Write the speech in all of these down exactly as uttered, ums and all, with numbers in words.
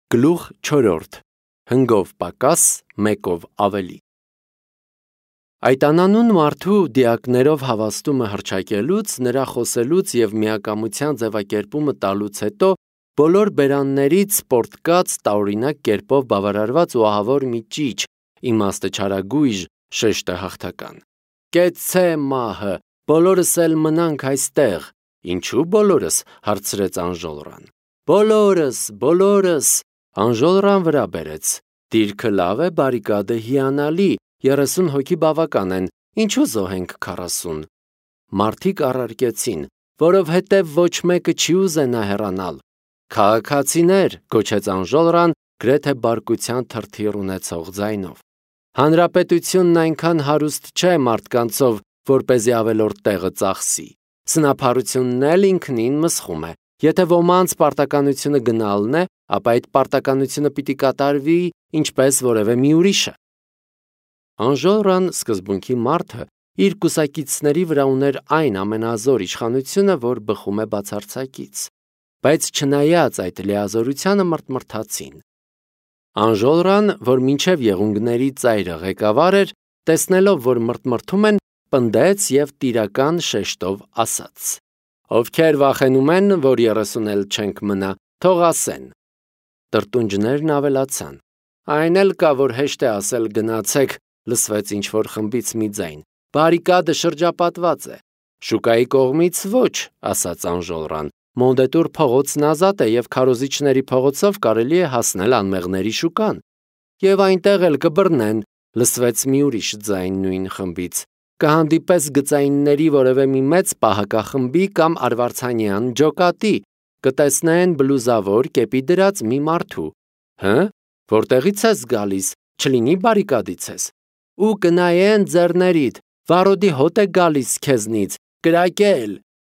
Գլուխ չորրորդ. Հնգով պակաս, մեկով ավելի։ Այդ անանուն մարդու դիակներով հավաստումը հռչակելուց, նրա խոսելուց և միակամության ձևակերպումը տալուց հետո բոլոր բերաններից սպորտկաց տարօրինակ կերպով բավարարված ու ահավոր մի ճիչ, իմաստը չարագույժ, շեշտը հաղթական։ Կեցցե մահը, բոլորս էլ մնանք այստեղ։ Ինչու բոլորս, հարցրեց Անժոլռան։ Բոլորս, բոլորս, Անժոլռան վրա բերեց։ Դիրքը լավ է, բարիկադը հիանալի, երեսուն հոգի բավական են, ինչու զոհենք քառասուն։ Մարդիկ առարկեցին, որովհետև ոչ մեկը չի ուզենա հեռանալ։ Քաղաքացիներ, գոչեց Անժոլռան, գրեթե բարկության թրթիռ ունեցող ձայնով։ Հանրապետությունն այնքան հարուստ չէ մարդկանցով, որպեսզի ավելորդ տեղը ծախսի։ Սնափառությունն էլ ինքնին մսխում է։ Եթե ոմանց պարտականությունը գնալն է, ապա այդ պարտականությունը պիտի կատարվի ինչպես որևէ մի ուրիշը։ Անժոլռան սկզբունքի մարդը իր կուսակիցների վրա ուներ այն ամենազոր իշխանությունը, որ բխում է բացարձակից, բայց չնայած այդ լիազորությանը մռթմռթացին։ Անժոլռան, որ մինչև եղունգների ծայրը ղեկավար էր, տեսնելով, որ մռթմռթում են, պնդեց և տիրական շեշտով ասաց. Ովքեր վախենում են, որ երեսուն էլ չենք մնա, թող ասեն։ Տրտունջներն ավելացան։ Այն էլ կա, որ հեշտ է ասել գնացեք, լսվեց ինչ-որ խմբից մի ձայն։ Բարիկադը շրջապատված է։ Շուկայի կողմից ոչ, ասաց Անժոլռան։ Մոնդետուր փողոցն ազատ է և քարոզիչների փողոցով կարելի է հասնել անմեղների շուկան։ Եվ այնտեղ էլ կբռնեն, լսվեց մի ուրիշ ձայն նույն խմբից։ Կհանդիպես գծայինների որևէ մի մեծ պահակախմբի կամ արվարձանյան ջոկատի, կտեսնեն բլուզավոր կեպի դրած մի մարդու։ Հը՞, որտեղից ես գալիս, չլինի բարիկադից ես։ Ու կնայեն ձեռներիդ, վառոդի հոտ է գալիս քեզնից, կրակել։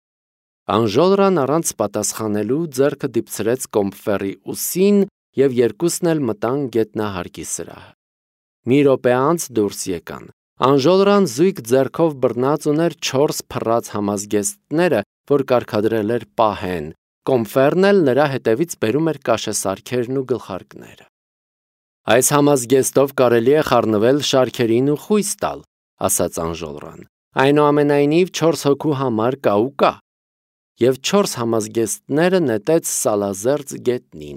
Անժոլռան առանց պատասխանելու ձեռքը դիպցրեց կոմֆերի ուսին և երկուսն էլ մտան գետնահարկի սրահը։ Մի րոպե անց դուրս եկան։ Անժոլռան զույգ ձեռքով բռնած ուներ չորս փռած համազգեստները, որ կարգադրել էր պահեն, կոմֆերն էլ նրա հետևից բերում էր կաշեսարքերն ու գլխարկները։ Այս համազգեստով կարելի է խառնվել շարքերին ու խույս տալ, ասաց Անժոլռան։ Այնուամենայնիվ չորս հոգու համար կա ու կա։ Եվ չորս համազգեստները նետեց սալազերծ գետնին։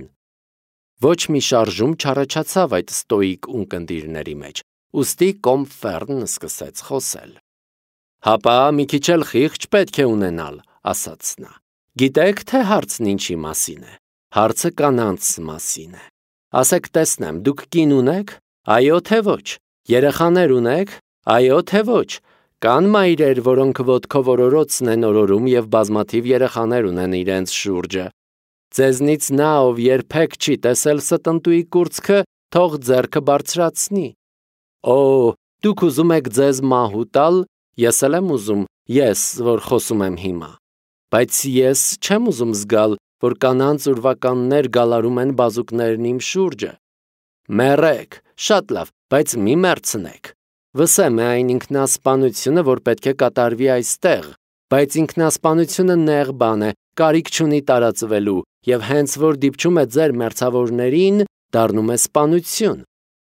Ոչ մի շարժում չառաջացավ այդ ստոիկ ունկնդիրների մեջ, ուստի կոմֆերն սկսեց խոսել։ Հապա մի քիչ էլ խիղճ պետք է ունենալ, ասաց նա։ Գիտեք, թե հարցն ինչի մասին է։ Հարցը կանանց մասին է։ Ասեք տեսնեմ, դուք կին ունեք, այո թե ոչ։ Երեխաներ ունեք, այո թե ոչ։ Կան մայրեր, որոնք ոտքով օրորոցն են օրորում և բազմաթիվ երեխաներ ունեն իրենց շուրջը։ Ձեզնից նա, ով երբեք չի տեսել ստնտուի կուրծքը, թող ձեռքը բարձրացնի։ Օ, դուք ուզում եք ձեզ մահու տալ, ես էլ եմ ուզում, ես, որ խոսում եմ հիմա։ Բայց ես չեմ ուզում զգալ, որ կանանց ուրվականներ գալարում են բազուկներն իմ շուրջը։ Մեռեք, շատ լավ, բայց մի մեռցնեք։ Վսեմ է այն ինքնասպանությունը, որ պետք է կատարվի այստեղ, բայց ինքնասպանությունը նեղ բան է, կարիք չունի տարածվելու, և հենց որ դիպչում է ձեր մերձավորներին, դառնում է սպանություն։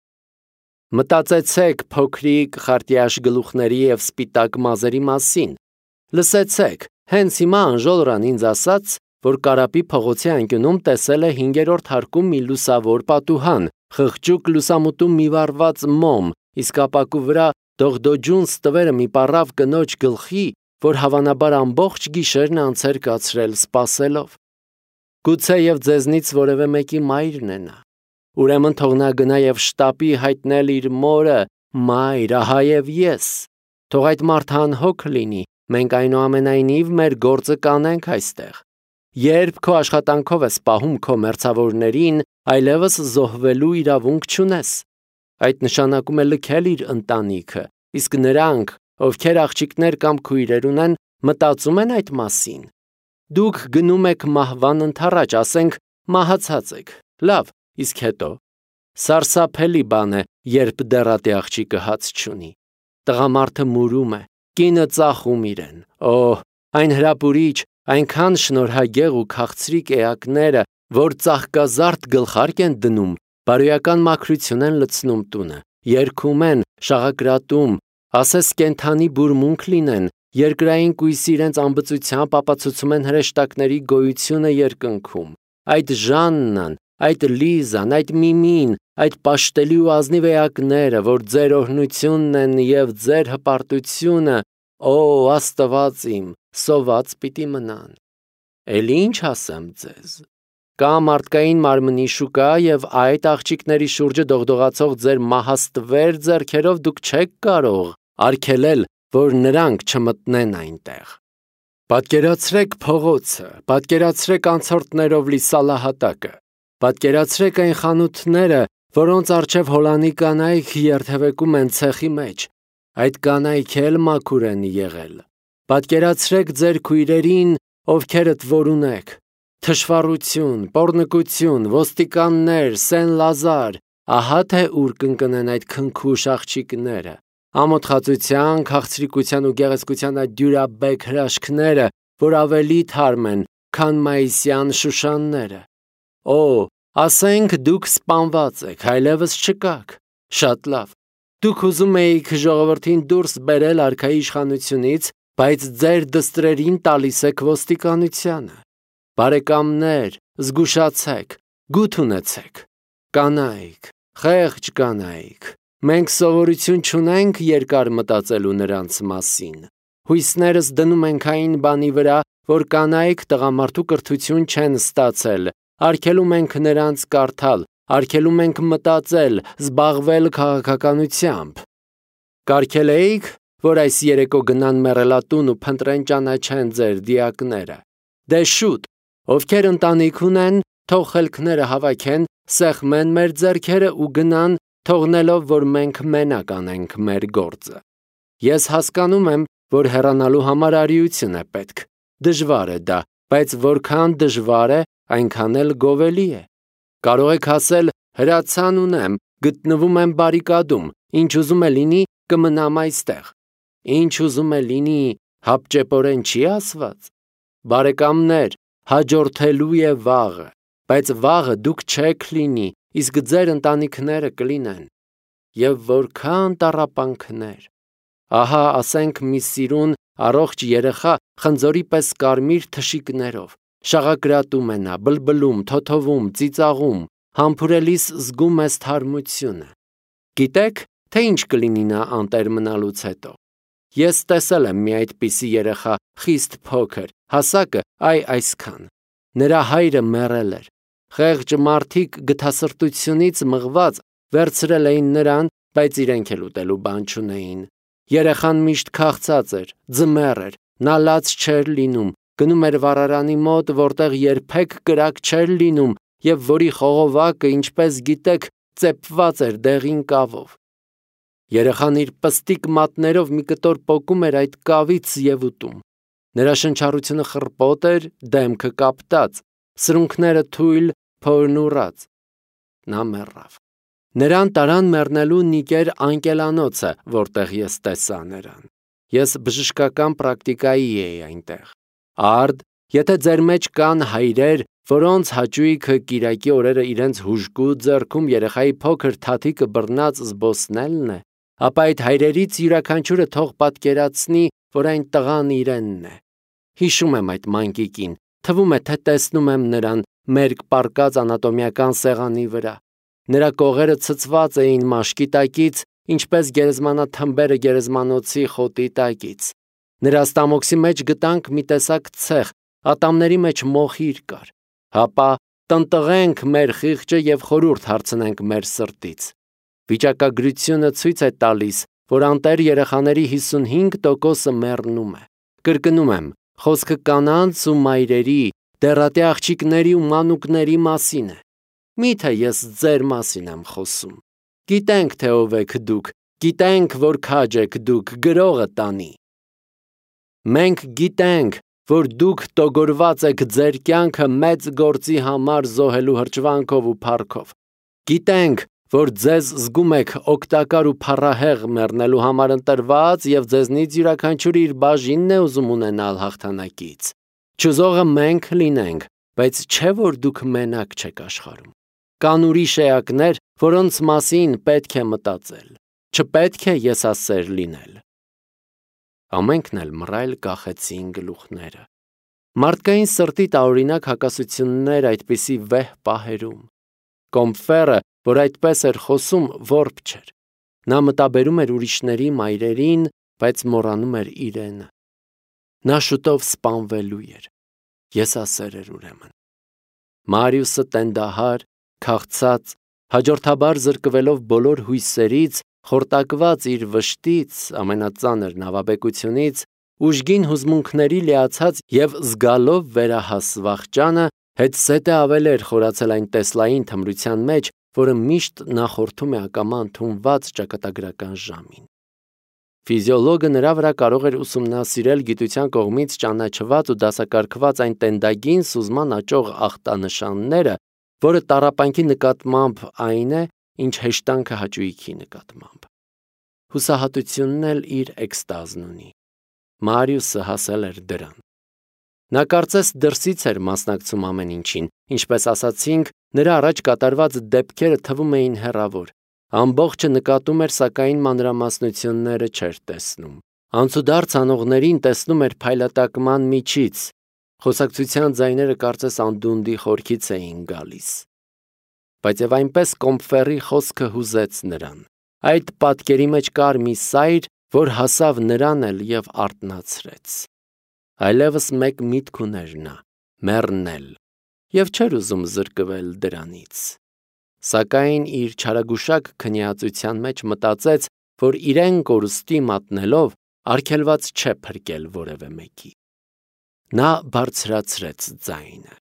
Մտածեցեք փոքրիկ խարտյաշ գլուխների և սպիտակ մազերի մասին։ Լսեցեք, հենց հիմա Անժոլռան ինձ ասաց, որ Կարապի փողոցի անկյունում տեսել է հինգերորդ հարկում մի լուսավոր պատուհան, խղճուկ լուսամուտում մի վառված մոմ, իսկ ապակու վրա դողդոջուն ստվերը մի պառավ կնոջ գլխի, որ հավանաբար ամբողջ գիշերն անց էր կացրել սպասելով։ Գուցեև ձեզնից որևէ մեկի մայրն է նա։ Ուրեմն թող նա գնա և շտապի հայտնել իր մորը. մայր, ահա և ես։ Թող այդ մարդը անհոգ լինի, մենք այնուամենայնիվ մեր գործը կանենք այստեղ։ Երբ քո աշխատանքով ես պահում քո մերձավորներին, այլևս զոհվելու իրավունք չունես։ Այդ նշանակում է լքել իր ընտանիքը, իսկ նրանք, ովքեր աղջիկներ կամ քույրեր ունեն, մտածում են այդ մասին։ Դուք գնում եք մահվան ընդառաջ, ասենք, մահացած եք։ Լավ, իսկ հետո։ Սարսափելի բան է, երբ դեռատի աղջիկը հաց չունի։ Տղամարդը մուրում է, կինը ծախում իրեն։ Օհ, այն հրապուրիչ, այնքան շնորհագեղ ու քաղցրիկ էակները, որ ծաղկազարդ գլխարկ են դնում, բարոյական մաքրություն են լցնում տունը, երգում են, շաղակրատում, ասես կենդանի բուրմունք լինեն, երկրային կույսի իրենց ամբծությամբ ապացուցում են հրեշտակների գոյությունը երկնքում։ Այդ Ժաննան, այդ Լիզան, այդ Միմին, այդ պաշտելի ու ազնիվ էակները, որ ձեր օրհնությունն են և ձեր հպարտությունը, օ Աստված իմ, սոված պիտի մնան։ Էլ ինչ ասեմ ձեզ։ Կա մարդկային մարմնի շուկա և այդ աղջիկների շուրջը դողդողացող ձեր մահաստվեր ձեռքերով դուք չեք կարող արգելել, որ նրանք չմտնեն այնտեղ։ Պատկերացրեք փողոցը, պատկերացրեք անցորդներով լի սալահատակը, պատկերացրեք այն խանութները, որոնց առջև հոլանի կանայք երթևեկում են ցեխի մեջ, այդ կանայք էլ մաքուր են եղել։ Պատկերացրեք ձեր քույրերին, ովքերդ որ ունեք, թշվառություն, պոռնկություն, ոստիկաններ, Սեն Լազար, ահա թե ուր կընկնեն այդ քնքուշ աղջիկները, ամոթխածության, քաղցրիկության ու գեղեցկության այդ դյուրաբեկ հրաշքները, որ ավելի թարմ են, քան մայիսյան շուշանները։ Օ, ասենք դուք սպանված եք, այլևս չկաք։ Շատ լավ։ Դուք ուզում էիք ժողովրդին դուրս բերել արքայի իշխանությունից, բայց ձեր դստրերին տալիս եք ոստիկանությանը։ Բարեկամներ, զգուշացեք, գութ ունեցեք։ Կանայք, խեղճ կանայք, մենք սովորություն չունենք երկար մտածելու նրանց մասին։ Հույսներս դնում ենք այն բանի վրա, որ կանայք տղամարդու կրթություն չեն ստացել, արգելում ենք նրանց կարդալ, արգելում ենք մտածել, զբաղվել քաղաքականությամբ։ Կարգել էիք, որ այս երեկո գնան մեռելատուն ու փնտրեն ճանաչեն ձեր դիակները։ Դե շուտ, ովքեր ընտանիք ունեն, թող խելքները հավաքեն, սեղմեն մեր ձեռքերը ու գնան, թողնելով, որ մենք մենակ անենք մեր գործը։ Ես հասկանում եմ, որ հեռանալու համար արիություն է պետք։ Դժվար է դա, բայց որքան դժվար է, այնքան էլ գովելի է։ Կարող եք ասել, հրացան ունեմ, գտնվում եմ բարիկադում, ինչ ուզում է լինի, կմնամ այստեղ։ Ինչ ուզում է լինի, հապճեպորեն չի ասված։ Բարեկամներ, հաջորդելու է վաղը, բայց վաղը դուք չեք լինի, իսկ ձեր ընտանիքները կլինեն։ Եվ որքան տառապանքներ։ Ահա, ասենք մի սիրուն, առողջ երեխա խնձորի պես կարմիր թշիկներով, շաղակրատում է նա, բլբլում, թոթովում, ծիծաղում, համբուրելիս զգում ես թարմությունը։ Գիտեք, թե ինչ կլինի նա անտեր մնալուց հետո։ Ես տեսել եմ մի այդպիսի երեխա, խիստ փոքր, հասակը այ այսքան։ Նրա հայրը մեռել էր։ Խեղճ մարդիկ գթասրտությունից մղված վերցրել էին նրան, բայց իրենք էլ ուտելու բան չունեին։ Երեխան միշտ քաղցած էր, ձմեռ էր, նա լաց չէր լինում, գնում էր վառարանի մոտ, որտեղ երբեք կրակ չէր լինում և որի խողովակը, ինչպես գիտեք, ծեփված էր դեղին կավով։ Երեխան իր պստիկ մատներով մի կտոր պոկում էր այդ կավից և ուտում։ Նրա շնչառությունը խռպոտ էր, դեմքը կապտած, սրունքները թույլ, փորն ուռած։ Նա մեռավ։ Նրան տարան մեռնելու նիկեր անկելանոցը, որտեղ ես տեսա նրան։ Ես բժշկական պրակտիկայի էի այնտեղ։ Արդ, եթե ձեր մեջ կան հայրեր, որոնց հաճույքը կիրակի օրերը իրենց հուժկու ձեռքում երեխայի փոքր թաթիկը բռնած զբոսնելն է, ապա այդ հայրերից յուրաքանչյուրը թող պատկերացնի, որ այն տղան իրենն է։ Հիշում եմ այդ մանկիկին, թվում է, թե տեսնում եմ նրան մերկ պառկած անատոմիական սեղանի վրա։ Նրա կողերը ցցված էին մաշկի տակից, ինչպես գերեզմանաթմբերը գերեզմանոցի խոտի տակից։ Նրա ստամոքսի մեջ գտանք մի տեսակ ցեխ, ատամների մեջ մոխիր կար։ Հապա տնտղենք մեր խիղճը և խորհուրդ հարցնենք մեր սրտից։ Վիճակագրությունը ցույց է տալիս, որ անտեր երեխաների հիսունհինգ տոկոսը մեռնում է։ Կրկնում եմ, խոսքը կանանց ու մայրերի, դեռատի աղջիկների ու մանուկների մասին է։ Միթե ես ձեր մասին եմ խոսում։ Գիտենք, թե ով եք դուք, գիտենք, որ քաջ եք դուք, գրողը տանի։ Մենք գիտենք, որ դուք տոգորված եք ձեր կյանքը մեծ գործի համար զոհելու հրճվանքով ու փառքով։ Գիտենք, որ ձեզ զգում եք օգտակար ու փառահեղ մեռնելու համար ընտրված և ձեզնից յուրաքանչյուրը իր բաժինն է ուզում ունենալ հաղթանակից։ Չուզողը մենք լինենք, բայց չէ որ դուք մենակ չեք աշխարհում։ Կան ուրիշ էակներ, որոնց մասին պետք է մտածել, չպետք է եսասեր լինել։ Ամենքն էլ մռայլ կախեցին գլուխները։ Մարդկային սրտի տարօրինակ հակասություններ այդպիսի վեհ պահերում։ Կոմֆերը, որ այդպես էր խոսում, որբ չէր։ Նա մտաբերում էր ուրիշների մայրերին, բայց մոռանում էր իրենը։ Նա շուտով սպանվելու էր։ Եսասեր էր ուրեմն։ Մարիուսը տենդահար, քաղցած, հաջորդաբար զրկվելով բոլոր հույսերից, խորտակված իր վշտից, ամենածանր նավաբեկությունից, ուժգին հուզմունքների լիացած և զգալով վերահաս վախճանը, հետզհետե ավել էր խորացել այն տեսլային թմրության մեջ, որը միշտ նախորդում է ակամա ընդունված ճակատագրական ժամին։ Ֆիզիոլոգը նրա վրա կարող էր ուսումնասիրել գիտության կողմից ճանաչված ու դասակարգված այն տենդագին սուզման աճող ախտանշանները, որը տառապանքի նկատմամբ այն է, ինչ հեշտանքը հաճույքի նկատմամբ։ Հուսահատությունն էլ իր էքստազն ունի։ Մարիուսը հասել էր դրան։ Նա կարծես դրսից էր մասնակցում ամեն ինչին, ինչպես ասացինք, նրա առաջ կատարված դեպքերը թվում էին հեռավոր։ Ամբողջը նկատում էր, սակայն մանրամասնությունները չէր տեսնում։ Անցուդարձ անողներին տեսնում էր փայլատակման միջից։ Խոսակցության ձայները կարծես անդունդի խորքից էին գալիս։ Բայց եւ այնպես Կոմֆերի խոսքը հուզեց նրան։ Այդ պատկերի մեջ կար մի սայր, որ հասավ նրան էլ եւ արթնացրեց։ Այլևս մեկ միտք ուներ նա՝ մեռնել, եւ չէր ուզում զրկվել դրանից։ Սակայն իր չարագուշակ քնիածության մեջ մտածեց, որ իրեն կորուստի մատնելով արգելված չէ փրկել որևէ մեկի։ Նա բարձրացրեց ձայնը։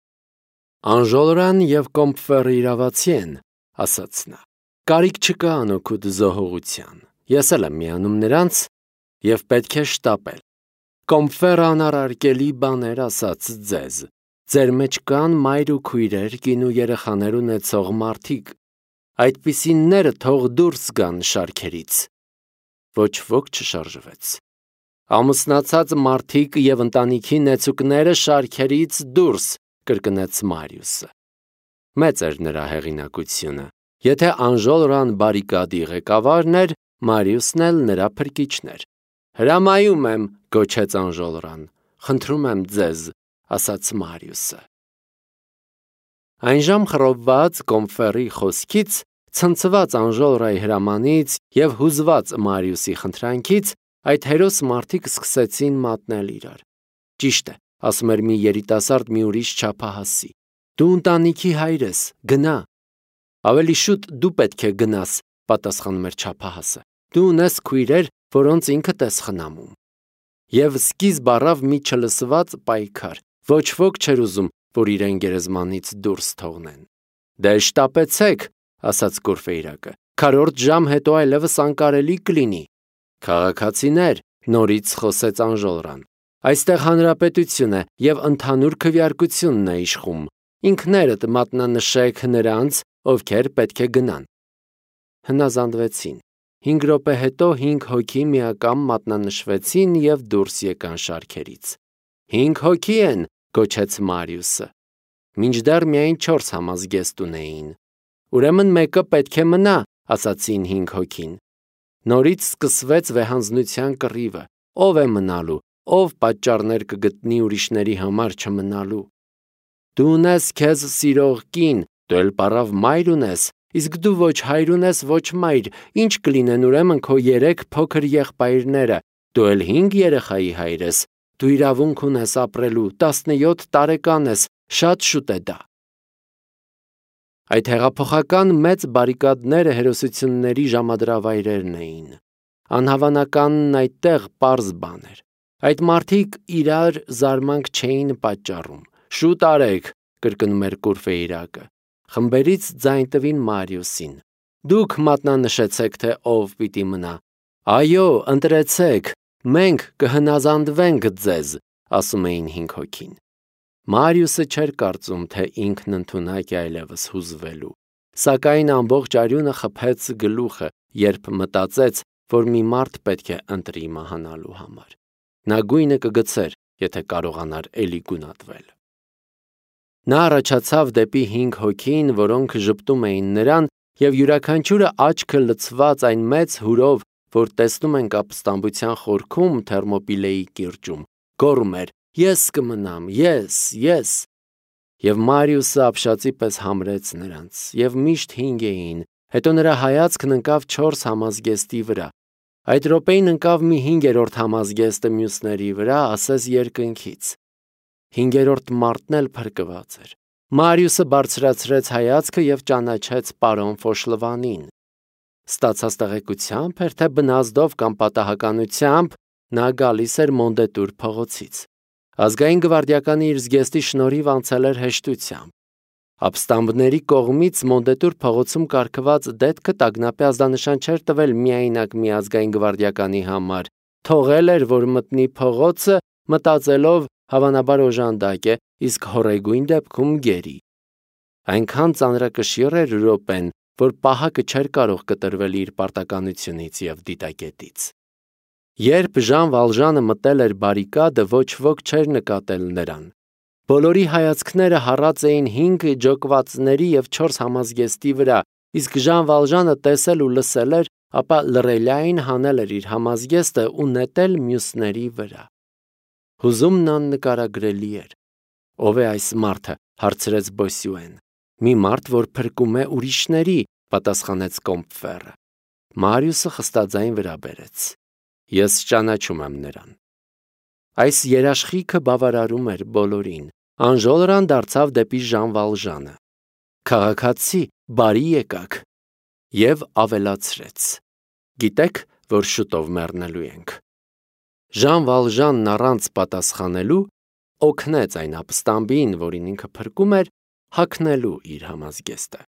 Անժոլրան եւ Կոմֆերը իրավացի են, ասաց նա։ Կարիք չկա անօգուտ զոհողության։ Ես էլ եմ միանում նրանց եւ պետք է շտապել։ Կոմֆերը անառարկելի բաներ ասաց ձեզ։ Ձեր մեջ կան մայր ու քույրեր, կին ու երեխաներ ունեցող մարդիկ։ Այդպիսինները թող դուրս գան շարքերից։ Ոչ ոք չշարժվեց։ Ամուսնացած մարդիկ եւ ընտանիքի նեցուկները շարքերից դուրս, կրկնեց Մարիուսը։ Մեծ էր նրա հեղինակությունը։ Եթե Անժոլրան բարիկադի ղեկավարն էր, Մարիուսն էլ նրա փրկիչն էր։ Հրամայում եմ, գոչեց Անժոլրան։ Խնդրում եմ ձեզ, ասաց Մարիուսը։ Այնժամ խռովված Կոմֆերի խոսքից, ցնցված Անժոլրայի հրամանից եւ հուզված Մարիուսի խնդրանքից, այդ հերոս մարդիկ սկսեցին մատնել իրար։ Ճիշտ է, ասում էր մի երիտասարդ մի ուրիշ չափահասի։ Դու ընտանիքի հայր ես, գնա։ Ավելի շուտ դու պետք է գնաս, պատասխանում էր չափահասը։ Դու ունես քույրեր, որոնց ինքդ ես խնամում։ Եվ սկիզբ առավ մի չլսված պայքար։ Ոչ ոք չէր ուզում, որ իրեն գերեզմանից դուրս թողնեն։ Դե շտապեցեք, ասաց Կուրֆեյրակը։ Քառորդ ժամ հետո այլևս անկարելի կլինի։ Քաղաքացիներ, նորից խոսեց Անժոլրան։ Այստեղ հանրապետություն է եւ ընդհանուր քվեարկությունն է իշխում։ Ինքներդ մատնանշեք նրանց, ովքեր պետք է գնան։ Հնազանդվեցին։ Հինգ րոպե հետո հինգ հոգի միակամ մատնանշվեցին եւ դուրս եկան շարքերից։ Հինգ հոգի են, գոչեց Մարիուսը։ Մինչդեռ միայն չորս համազգեստ ունեին։ Ուրեմն մեկը պետք է մնա, ասացին հինգ հոգին։ Նորից սկսվեց վեհանձնության կռիվը։ Ով է մնալու, ով պատճառներ կգտնի ուրիշների համար չմնալու։ Դու ունես քեզ սիրող կին, դու էլ պարավ մայր ունես, իսկ դու ոչ հայր ունես, ոչ մայր, ինչ կլինեն ուրեմն քո երեք փոքր եղբայրները, դու էլ հինգ երեխայի հայր ես, դու իրավունք ունես ապրելու, տասնյոթ տարեկան ես, շատ շուտ է դա։ Այդ հեղափոխական մեծ բարիկադները հերոսությունների ժամադրավայրերն էին։ Անհավանականն այդտեղ պարզ բան էր։ Այդ մարդիկ իրար զարմանք չէին պատճառում։ Շուտ արեք, կրկնում էր Կուրֆեյրակը։ Խմբերից ձայն տվին Մարիուսին։ Դուք մատնանշեցեք, թե ով պիտի մնա։ Այո, ընտրեցեք, մենք կհնազանդվենք ձեզ, ասում էին հինգ հոգին։ Մարիուսը չէր կարծում, թե ինքն ընդունակ է այլևս հուզվելու։ Սակայն ամբողջ արյունը խփեց գլուխը, երբ մտածեց, որ մի մարդ պետք է ընտրի մահանալու համար։ Նա գույնը կգցեր, եթե կարողանար էլի գունատվել։ Նա առաջացավ դեպի հինգ հոգին, որոնք ժպտում էին նրան, և յուրաքանչյուրը աչքը լցված այն մեծ հուրով, որ տեսնում ենք ապստամբության խորքում Թերմոպիլեի կիրճում, գոռում էր. «Ես կմնամ, ես, ես»։ Եվ Մարիուսը ապշածի պես համրեց նրանց, և միշտ հինգ էին, հետո նրա հայացքն ընկավ չորս համազգեստի վրա։ Այդ րոպեին ընկավ մի հինգերորդ համազգեստը մյուսների վրա, ասես երկնքից։ Հինգերորդ մարդն էլ փրկված էր։ Մարիուսը բարձրացրեց հայացքը և ճանաչեց պարոն Ֆոշլվանին։ Ստացած տեղեկությամբ էր, թե բնազդով կամ պատահականությամբ նա գալիս էր Մոնդետուր փողոցից։ Ազգային գվարդիականի իր զգեստի շնորհիվ անցել էր հեշտությամբ։ Ապստամբների կողմից Մոնդետուր փողոցում կարգված դետքը տագնապի ազդանշան չէր տվել միայնակ մի ազգային գվարդիականի համար, թողել էր, որ մտնի փողոցը, մտածելով հավանաբար օժանդակ է, իսկ հոռեգույն դեպքում գերի։ Այնքան ծանրակշիռ էր րոպեն, որ պահակը չէր կարող կտրվել իր պարտականությունից և դիտակետից։ Երբ Ժան Վալժանը մտել էր բարիկադը, ոչ ոք չէր նկատել նրան։ Բոլորի հայացքները հառած էին հինգ ջոկվածների և չորս համազգեստի վրա, իսկ Ժան Վալժանը տեսել ու լսել էր, ապա լռելիայն հանել էր իր համազգեստը ու նետել մյուսների վրա։ Հուզումն աննկարագրելի էր։ Ո՞վ է այս մարդը, հարցրեց Բոսյուեն։ Մի մարդ, որ փրկում է ուրիշների, պատասխանեց Կոմպֆերը։ Մարիուսը խստաձայն վրա բերեց։ Ես ճանաչում եմ նրան։ Այս երաշխիքը բավարարում էր բոլորին։ Անժոլրան դարձավ դեպի Ժան Վալժանը։ Քաղաքացի, բարի եկաք։ Եվ ավելացրեց. Գիտեք, որ շուտով մեռնելու ենք։ Ժան Վալժանն առանց պատասխանելու օգնեց այն ապստամբին, որին ինքը փրկում էր, հագնելու իր համազգեստը։